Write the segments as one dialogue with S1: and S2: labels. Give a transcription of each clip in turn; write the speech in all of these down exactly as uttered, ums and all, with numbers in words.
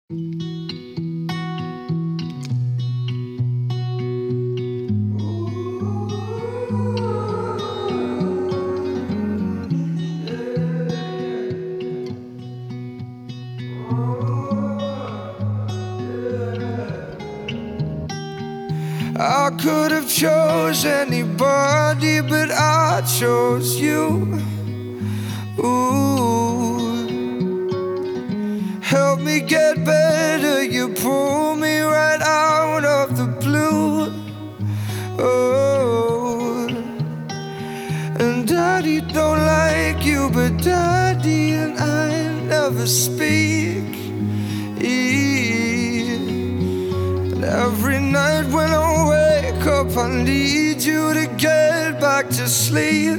S1: I could have chose anybody, but I chose you. Ooh, help me get better, you pull me right out of the blue. Oh, and Daddy don't like you, but Daddy and I never speak. And every night when I wake up, I need you to get back to sleep.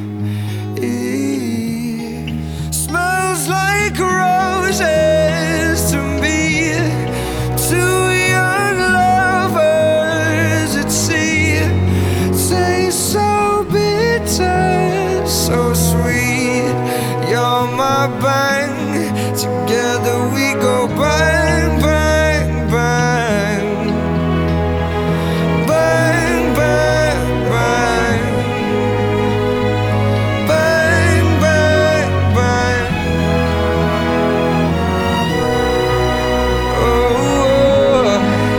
S1: Smells like roses to me, two young lovers at sea. Tastes so bitter, so sweet. You're my bang, together we go bang, bang, bang. Bang, bang, bang. Bang, bang, bang. Oh,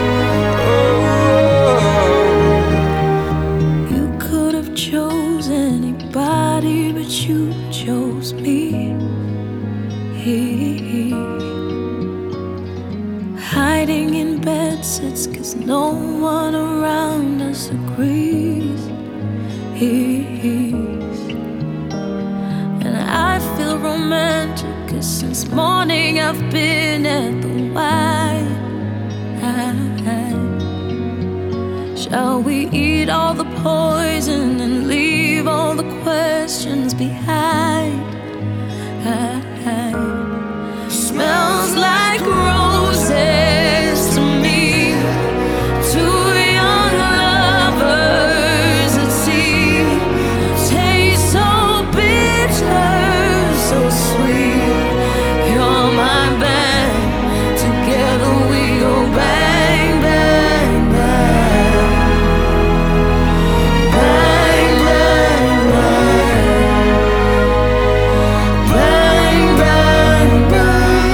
S1: oh, oh.
S2: You could have chose anybody, but you chose me. Hiding in bed sits 'cause no one around us agrees. And I feel romantic 'cause since morning I've been at the Y. Shall we eat all the poison and leave all the questions behind? Smells like roses to me, two young lovers at sea. Taste so bitter, so sweet. You're my bang, together we go bang, bang, bang. Bang, bang, bang. Bang, bang, bang.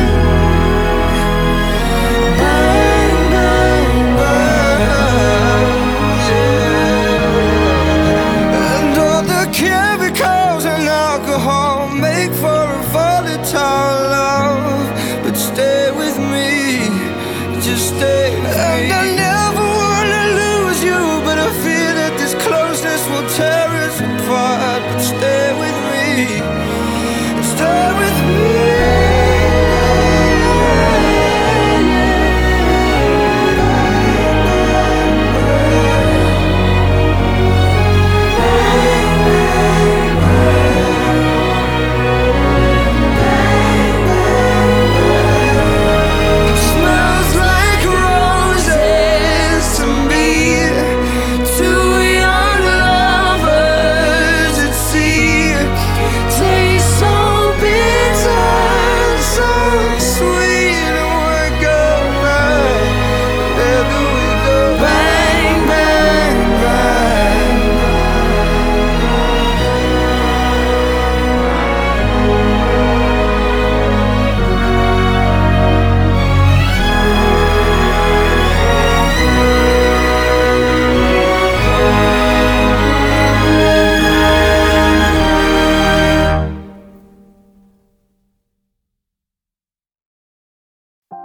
S2: Bang, bang, bang.
S1: And all the chemicals and alcohol make for a volatile love. But stay with me, just stay with me. And I never